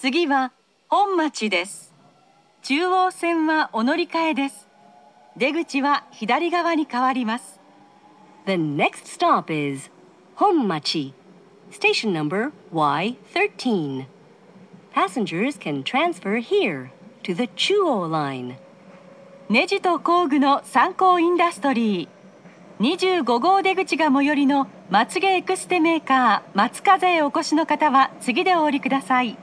次は本町です。中央線はお乗り換えです。出口は左側に変わります。 The next stop is Honmachi, station number Y13. Passengers can transfer here to the Chuo line. ネジと工具の参考インダストリー。25号出口が最寄りのまつげエクステメーカー松風へお越しの方は次でお降りください。